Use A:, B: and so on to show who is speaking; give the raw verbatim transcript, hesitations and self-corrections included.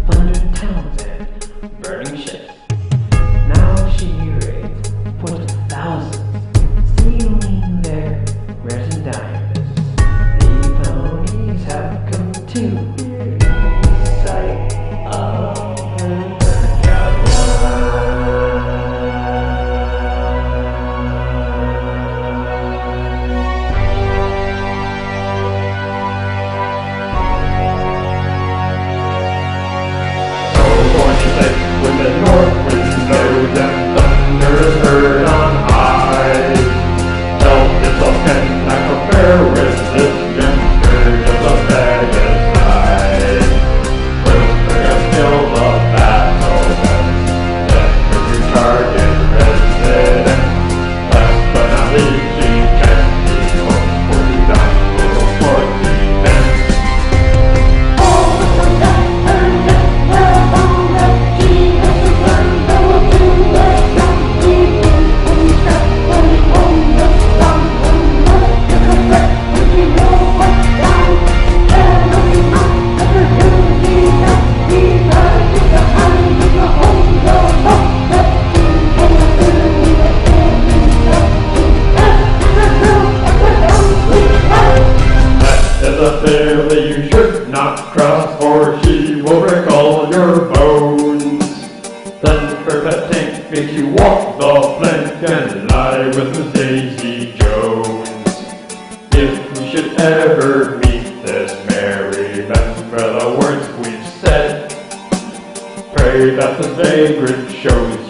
A: plundered towns and burning ships. Now she raids for thousands, stealing their rares and diamonds. The ponies have come to the sight of her when the north wind blows and thunder is heard on high, felt it's a pen like a fair resistance, heard of the Vegas side. First we're gonna kill the battle best, then we're to target resident. Last but not least, she can be home for you down little for defense. That you should not cross, or she will break all your bones. Then her pet tank makes you walk the plank and lie with Miss Daisy Jones. If we should ever meet this Mary, remember the words we've said. Pray that the vagrant shows